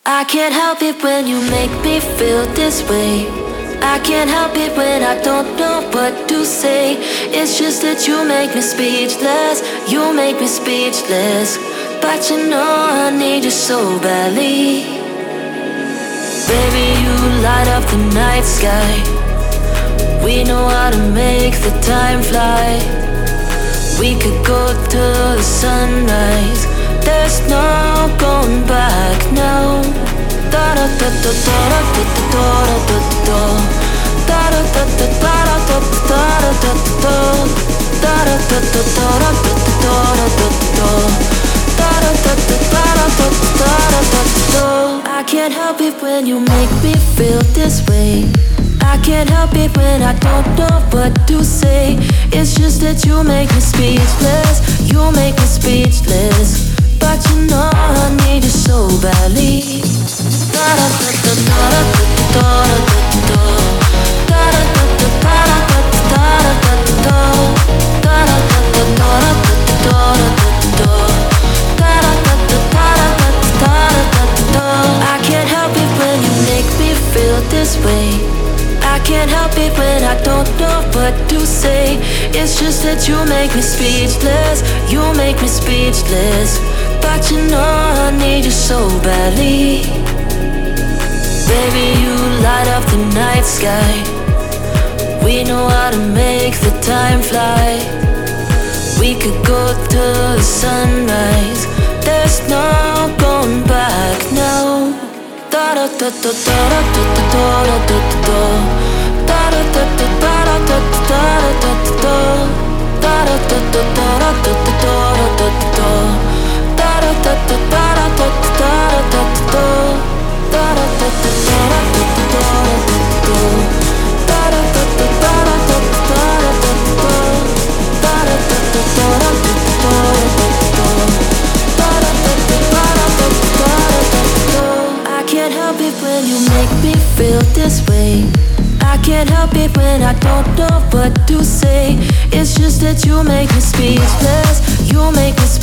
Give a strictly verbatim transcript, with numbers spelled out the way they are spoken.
I can't help it when you make me feel this way. I can't help it when I don't know what to say. It's just that you make me speechless. You make me speechless. But you know I need you so badly. Baby, you light up the night sky. We know how to make the time fly. We could go to the sunrise. There's no going back now. Da da da da da da da da da da da da da da da da da. I can't help it when you make me feel this way. I can't help it when I don't know what to say. It's just that you make me speechless. You make me speechless. But you know I need you so badly. Da da da da da da da da da da da da da da da I can't help it when you make me feel this way. I can't help it when I don't know what to say. It's just that you make me speechless. You make me speechless. But you know I need you so badly. Baby, you light up the night sky. We know how to make the time fly. We could go to the sunrise. There's no going back now. Da da da da da da da da da da da da da da da da da da da I can't help it when you make me feel this way. I can't help it when I don't know what to say. It's just that you make me speechless. You make me